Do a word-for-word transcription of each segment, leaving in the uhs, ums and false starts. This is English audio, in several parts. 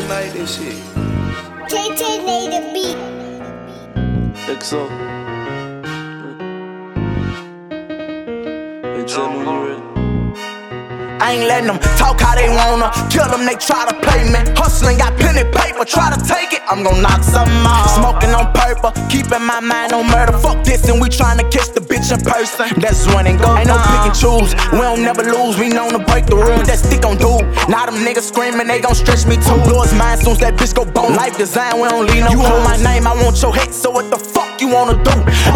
made this shit. K T made the beat. X O. Hey, tell me when you ready. I ain't letting them talk how they wanna. Kill them, they try to play me. Hustling, got pen and paper, try to take it. I'm gon' knock something off. Smoking on purple, keeping my mind on murder. Fuck this, and we tryna kiss the bitch in person. That's when it go. Ain't no pick and choose. We don't never lose. We known to break the rules. That stick on dude. Now them niggas screaming, they gon' stretch me too. Blows mine soon as that bitch go boom. Life design, we don't leave no. You hold my name, I want your head. So what the fuck you wanna do?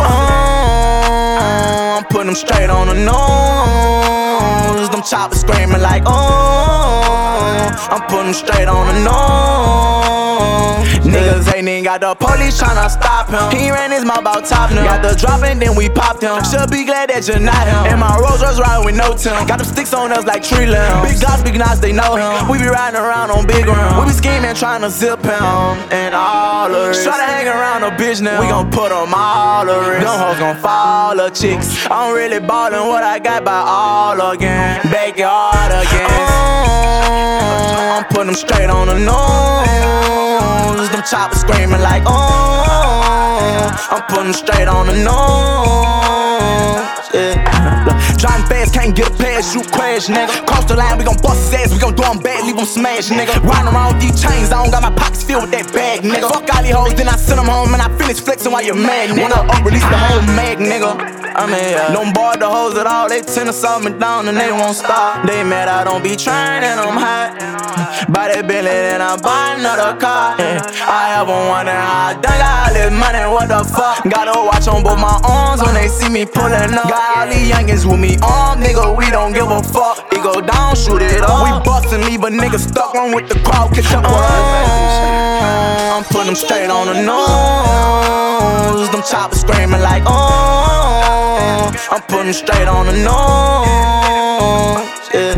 Uh, I'm putting them straight on the nose. Them choppers screaming like, oh, I'm putting them straight on the nose. Niggas ain't even got the police tryna stop him. He ran his mouth about topping him. Got the drop and then we popped him. Should be glad that you're not him. And my Rolls Royce riding with no Tim. Got them sticks on us like tree limbs. Big guys, big knots, they know him. We be riding around on big rims. We be scheming, tryna zip him. And all the rest. Try to hang around a bitch now. We gon' put them all the rest. Them hoes gon' follow chicks. I'm really ballin' what I got by all again. Backyard again. Oh, I'm putting them straight on the nose. Them choppers screaming like, oh, I'm putting them straight on the nose. Yeah. Driving fast, can't get a pass, you crash, nigga. Cross the line, we gon' bust his ass, we gon' do him bad, leave him smash, nigga. Riding around with these chains, I don't got my pockets filled with that bag, nigga. Fuck all these hoes, then I send them home and I finish flexing while you're mad, nigga. Wanna up, release the whole mag, nigga. I mean, yeah. Don't bar the hoes at all, they tend to salt me down and they won't stop. They mad I don't be trying and I'm hot. Buy that Bentley and I buy another car. Yeah. I ever wonder how I done got all this money, what the fuck? Gotta watch on both my arms when they see me pulling up. Got all these youngins with me armed, nigga, we don't give a fuck. It go down, shoot it up. We bust and leave a nigga stuck on with the crowd, catch up. Oh, I'm putting them straight on the nose. Them choppers screaming like, oh, I'm putting them straight on the nose. Yeah.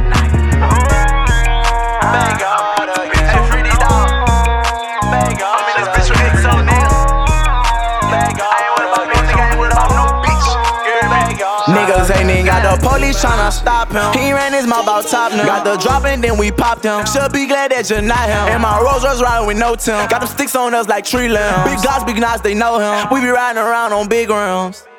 Niggas ain't even got the police tryna stop him. He ran his mouth about topping him. Got the drop and then we popped him. Should be glad that you're not him. And my Rolls Royce riding with no Tim. Got them sticks on us like tree limbs. Big guys, big knots, they know him. We be riding around on big rims.